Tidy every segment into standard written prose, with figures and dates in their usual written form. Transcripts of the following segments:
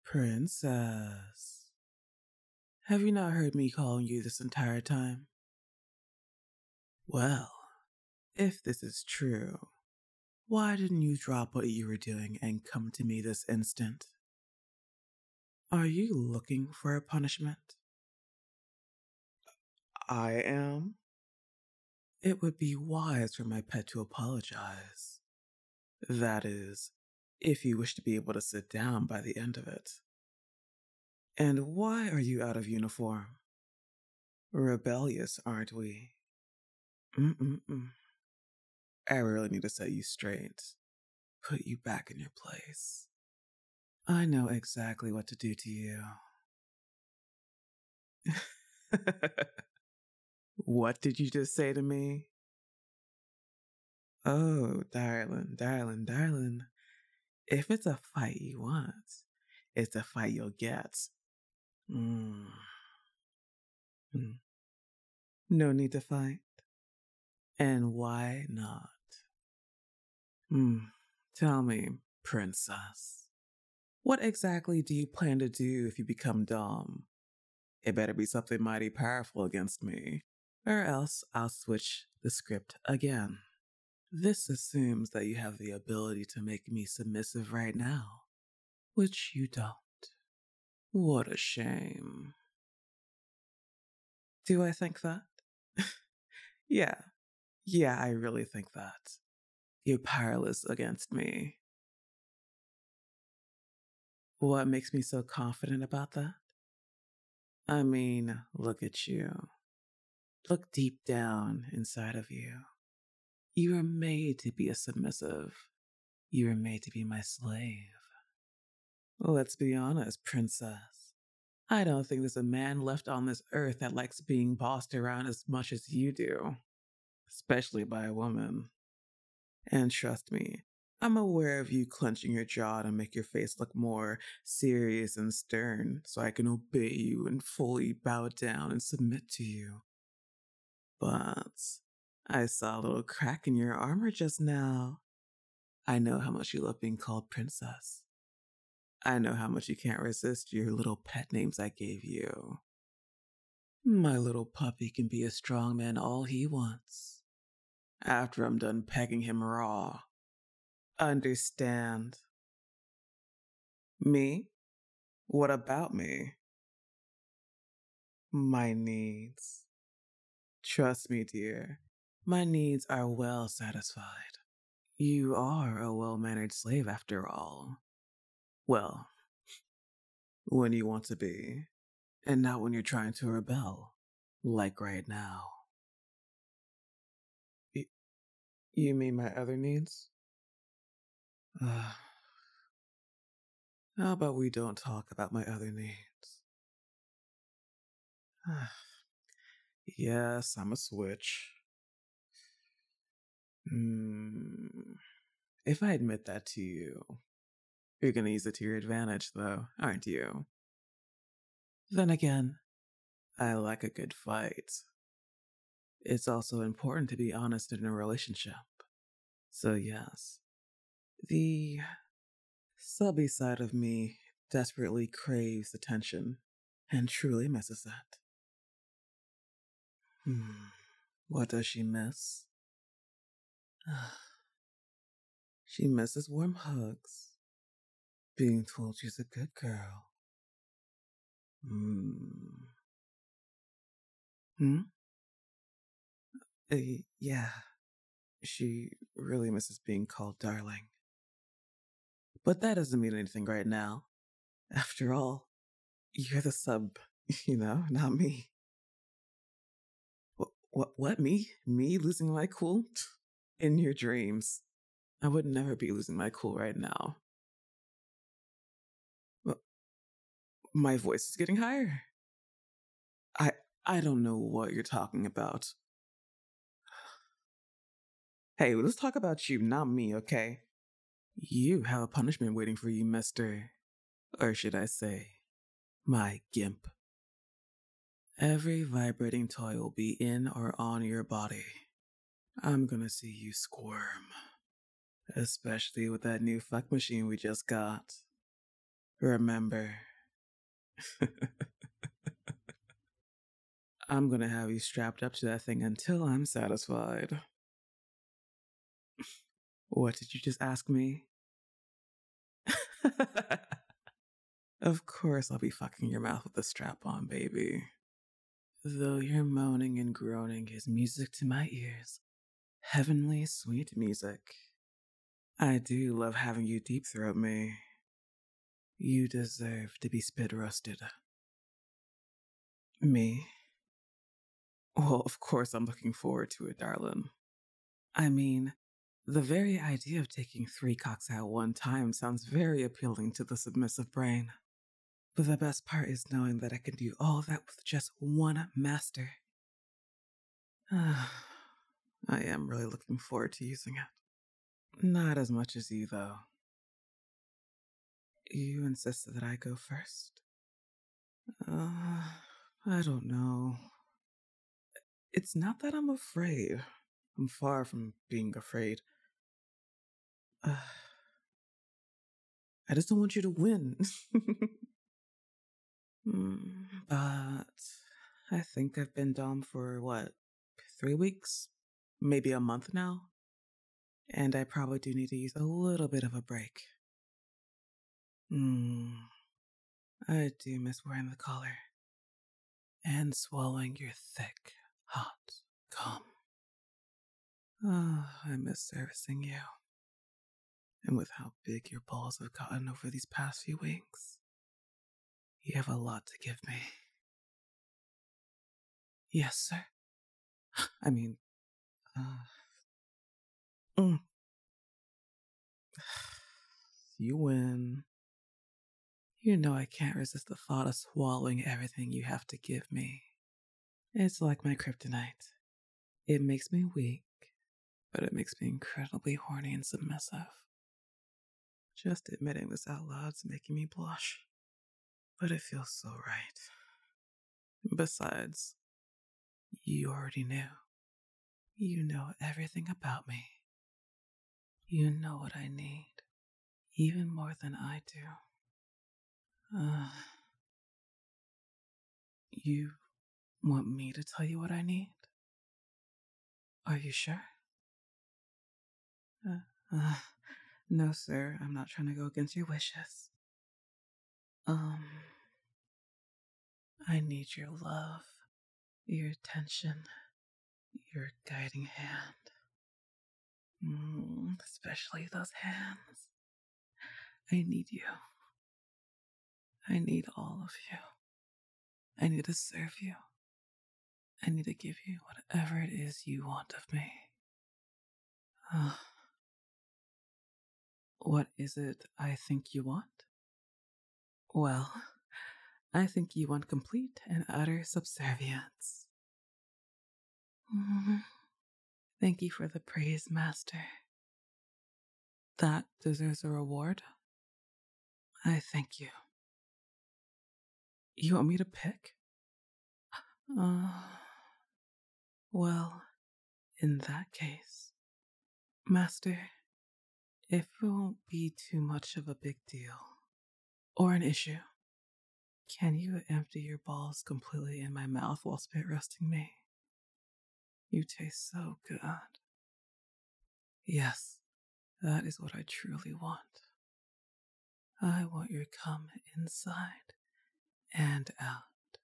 Princess, have you not heard me calling you this entire time? Well, if this is true, why didn't you drop what you were doing and come to me this instant? Are you looking for a punishment? I am. It would be wise for my pet to apologize. That is, if you wish to be able to sit down by the end of it. And why are you out of uniform? Rebellious, aren't we? Mm-mm-mm. I really need to set you straight. Put you back in your place. I know exactly what to do to you. What did you just say to me? Oh, darling. If it's a fight you want, it's a fight you'll get. Mm. Mm. No need to fight. And why not? Tell me, princess, what exactly do you plan to do if you become Dom? It better be something mighty powerful against me, or else I'll switch the script again. This assumes that you have the ability to make me submissive right now, which you don't. What a shame. Do I think that? Yeah, I really think that. You're powerless against me. What makes me so confident about that? I mean, look at you. Look deep down inside of you. You were made to be a submissive. You were made to be my slave. Let's be honest, princess. I don't think there's a man left on this earth that likes being bossed around as much as you do, especially by a woman. And trust me, I'm aware of you clenching your jaw to make your face look more serious and stern so I can obey you and fully bow down and submit to you. But I saw a little crack in your armor just now. I know how much you love being called princess. I know how much you can't resist your little pet names I gave you. My little puppy can be a strong man all he wants. After I'm done pegging him raw. Understand? Me? What about me? My needs. Trust me, dear. My needs are well satisfied. You are a well-mannered slave after all. Well, when you want to be, and not when you're trying to rebel, like right now. You mean my other needs? How about we don't talk about my other needs? Yes, I'm a switch. If I admit that to you, you're gonna use it to your advantage, though, aren't you? Then again, I like a good fight. It's also important to be honest in a relationship. So, yes, the subby side of me desperately craves attention and truly misses it. What does she miss? She misses warm hugs, being told she's a good girl. Yeah, she really misses being called darling. But that doesn't mean anything right now. After all, you're the sub, not me. What, me? Me losing my cool? In your dreams. I would never be losing my cool right now. Well, my voice is getting higher. I don't know what you're talking about. Hey, let's talk about you, not me, okay? You have a punishment waiting for you, mister. Or should I say, my gimp. Every vibrating toy will be in or on your body. I'm gonna see you squirm. Especially with that new fuck machine we just got. Remember, I'm gonna have you strapped up to that thing until I'm satisfied. What did you just ask me? Of course I'll be fucking your mouth with a strap on, baby. Though your moaning and groaning is music to my ears, heavenly sweet music. I do love having you deep throat me. You deserve to be spit roasted. Me? Well, of course I'm looking forward to it, darling. I mean, the very idea of taking 3 cocks at one time sounds very appealing to the submissive brain. But the best part is knowing that I can do all that with just one master. I am really looking forward to using it. Not as much as you, though. You insisted that I go first. I don't know. It's not that I'm afraid. I'm far from being afraid. I just don't want you to win. But I think I've been Dom for 3 weeks? Maybe a month now? And I probably do need to use a little bit of a break. I do miss wearing the collar. And swallowing your thick, hot cum. I miss servicing you. And with how big your balls have gotten over these past few weeks, you have a lot to give me. Yes, sir. I mean, You win. You know I can't resist the thought of swallowing everything you have to give me. It's like my kryptonite. It makes me weak, but it makes me incredibly horny and submissive. Just admitting this out loud's making me blush, but it feels so right. Besides, you already knew. You know everything about me. You know what I need, even more than I do. You want me to tell you what I need? Are you sure? No, sir, I'm not trying to go against your wishes. I need your love, your attention, your guiding hand. Especially those hands. I need you. I need all of you. I need to serve you. I need to give you whatever it is you want of me. What is it I think you want? Well, I think you want complete and utter subservience. Thank you for the praise, Master. That deserves a reward. I thank you. You want me to pick? Well, in that case, Master, if it won't be too much of a big deal or an issue, can you empty your balls completely in my mouth while spit roasting me? You taste so good. Yes, that is what I truly want. I want your cum inside and out.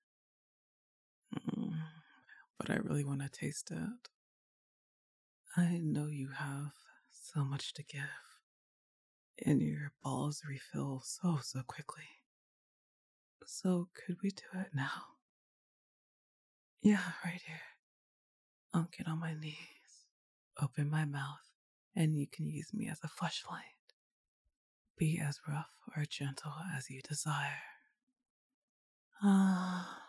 But I really want to taste it. I know you have so much to give, and your balls refill so quickly. So could we do it now? Yeah, right here. I'll get on my knees, open my mouth, and you can use me as a fleshlight. Be as rough or gentle as you desire.